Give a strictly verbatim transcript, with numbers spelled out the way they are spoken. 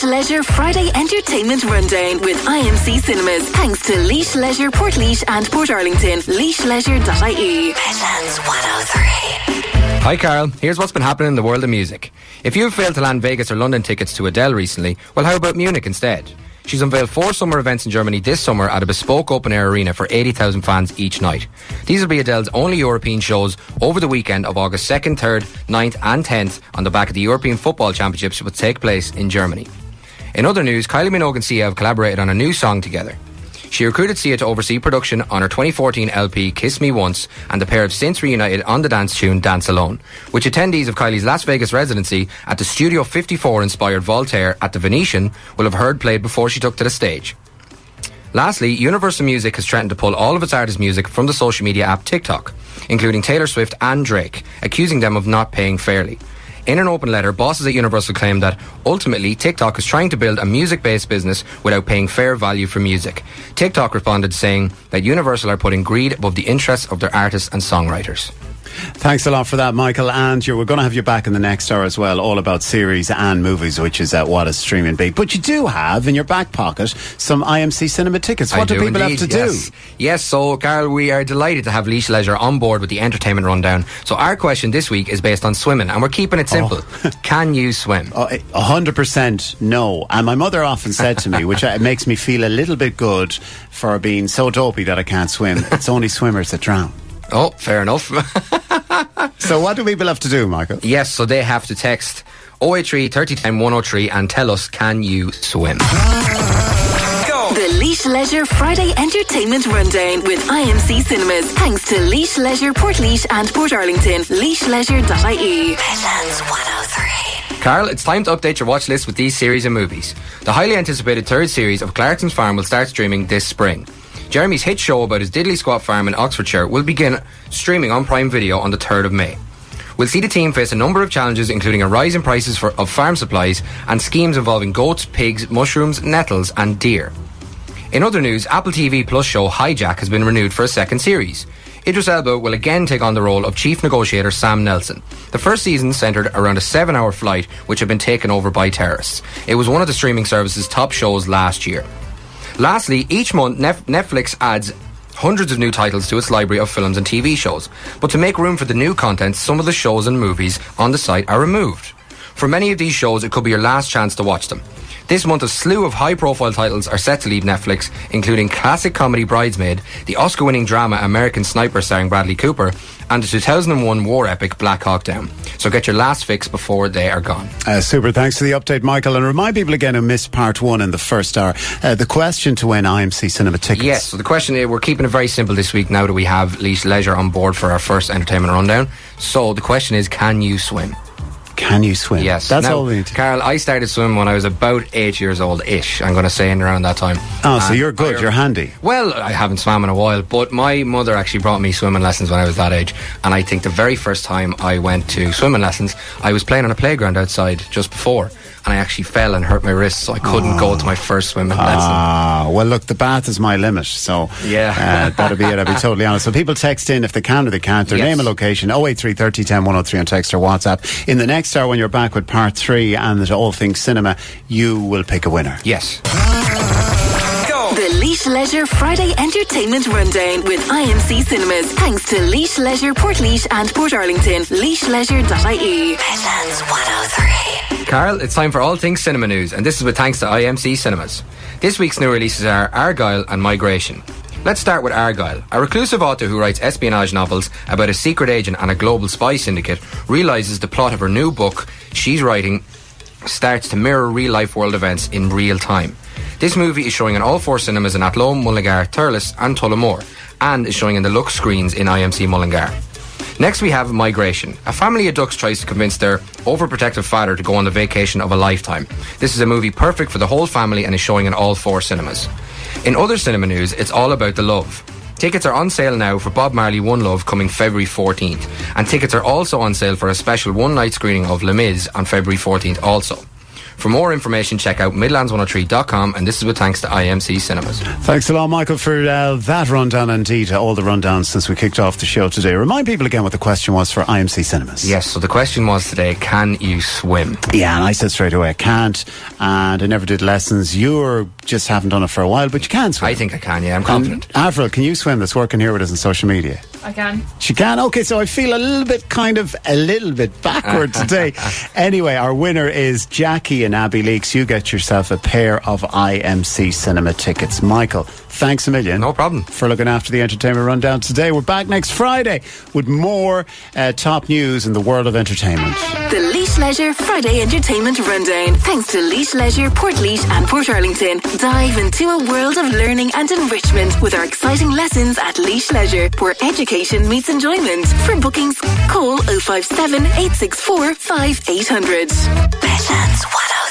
Laois Leisure Friday Entertainment Rundown with I M C Cinemas. Thanks to Laois Leisure, Portlaoise and Portarlington. laois leisure dot I E. Midlands one oh three. Hi Carl, here's what's been happening in the world of music. If you've failed to land Vegas or London tickets to Adele recently, well, how about Munich instead? She's unveiled four summer events in Germany this summer at a bespoke open-air arena for eighty thousand fans each night. These will be Adele's only European shows over the weekend of August second, third, ninth and tenth on the back of the European Football Championships, which will take place in Germany. In other news, Kylie Minogue and Sia have collaborated on a new song together. She recruited Sia to oversee production on her twenty fourteen L P Kiss Me Once, and the pair have since reunited on the dance tune Dance Alone, which attendees of Kylie's Las Vegas residency at the Studio fifty-four inspired Voltaire at the Venetian will have heard played before she took to the stage. Lastly, Universal Music has threatened to pull all of its artists' music from the social media app TikTok, including Taylor Swift and Drake, accusing them of not paying fairly. In an open letter, bosses at Universal claim that ultimately TikTok is trying to build a music-based business without paying fair value for music. TikTok responded saying that Universal are putting greed above the interests of their artists and songwriters. Thanks a lot for that, Michael. And you're, we're going to have you back in the next hour as well, all about series and movies, which is uh, what is streaming big. But you do have in your back pocket some I M C cinema tickets. What I do, do people indeed, have to yes. do? Yes, so Carl, we are delighted to have Laois Leisure on board with the entertainment rundown. So our question this week is based on swimming, and we're keeping it simple. Oh. Can you swim? A hundred percent no. And my mother often said to me, which makes me feel a little bit good for being so dopey that I can't swim, it's only swimmers that drown. Oh, fair enough. So what do people have to do, Michael? Yes, so they have to text oh eight three, thirty, ten, one oh three and tell us, can you swim? The Laois Leisure Friday Entertainment Rundown with I M C Cinemas. Thanks to Laois Leisure, Portlaoise and Portarlington. laois leisure dot I E. Midlands one oh three. Carl, it's time to update your watch list with these series of movies. The highly anticipated third series of Clarkson's Farm will start streaming this spring. Jeremy's hit show about his diddly squat farm in Oxfordshire will begin streaming on Prime Video on the third of May. We'll see the team face a number of challenges, including a rise in prices for, of farm supplies and schemes involving goats, pigs, mushrooms, nettles and deer. In other news, Apple T V Plus show Hijack has been renewed for a second series. Idris Elba will again take on the role of chief negotiator Sam Nelson. The first season centred around a seven-hour flight which had been taken over by terrorists. It was one of the streaming service's top shows last year. Lastly, each month Nef- Netflix adds hundreds of new titles to its library of films and T V shows. But to make room for the new content, some of the shows and movies on the site are removed. For many of these shows, it could be your last chance to watch them. This month, a slew of high-profile titles are set to leave Netflix, including classic comedy Bridesmaid, the Oscar-winning drama American Sniper starring Bradley Cooper, and the two thousand one war epic Black Hawk Down. So get your last fix before they are gone. Uh, super, thanks for the update, Michael. And remind people again who missed part one in the first hour, uh, the question to win I M C cinema tickets. Yes, so the question is, we're keeping it very simple this week now that we have Laois Leisure on board for our first entertainment rundown. So the question is, can you swim? Can you swim? Yes. That's now, all we need to. Carl, I started swimming when I was about eight years old-ish, I'm going to say, in around that time. Oh, so and you're good, I, you're handy. Well, I haven't swam in a while, but my mother actually brought me swimming lessons when I was that age, and I think the very first time I went to swimming lessons, I was playing on a playground outside just before, and I actually fell and hurt my wrist, so I couldn't oh. go to my first swimming ah, lesson. Ah, well, look, the bath is my limit, so yeah, uh, that'll be it, I'll be totally honest. So people text in if they can or they can't, their yes. name and location, oh eight three, thirty, ten, one oh three on text or WhatsApp. In the next hour, when you're back with part three and all things cinema, you will pick a winner. Yes. The Laois Leisure Friday Entertainment Rundown with I M C Cinemas. Thanks to Laois Leisure, Portlaoise and Portarlington. laois leisure dot I E. Midlands one oh three. Carl, it's time for all things cinema news, and this is with thanks to I M C Cinemas. This week's new releases are Argylle and Migration. Let's start with Argylle. A reclusive author who writes espionage novels about a secret agent and a global spy syndicate realises the plot of her new book she's writing starts to mirror real-life world events in real time. This movie is showing in all four cinemas in Athlone, Mullingar, Thurles and Tullamore, and is showing in the Lux screens in I M C Mullingar. Next we have Migration. A family of ducks tries to convince their overprotective father to go on the vacation of a lifetime. This is a movie perfect for the whole family and is showing in all four cinemas. In other cinema news, it's all about the love. Tickets are on sale now for Bob Marley One Love coming February fourteenth, and tickets are also on sale for a special one-night screening of Les Mis on February fourteenth also. For more information, check out midlands one oh three dot com, and this is with thanks to I M C Cinemas. Thanks a lot, Michael, for uh, that rundown, and indeed all the rundowns since we kicked off the show today. Remind people again what the question was for I M C Cinemas. Yes, so the question was today, can you swim? Yeah, and I said straight away, I can't, and I never did lessons. You just haven't done it for a while, but you can swim. I think I can, yeah, I'm confident. And Avril, can you swim? That's working here with us on social media. I can. She can? Okay, so I feel a little bit, kind of, a little bit backward today. Anyway, our winner is Jackie and Abbey Leaks. You get yourself a pair of I M C Cinema tickets. Michael, thanks a million. No problem. For looking after the entertainment rundown today. We're back next Friday with more uh, top news in the world of entertainment. The Laois Leisure Friday Entertainment Rundown. Thanks to Laois Leisure, Portlaoise and Portarlington. Dive into a world of learning and enrichment with our exciting lessons at Laois Leisure, where education meets enjoyment. For bookings, call oh five seven, eight six four, five eight hundred. Midlands one oh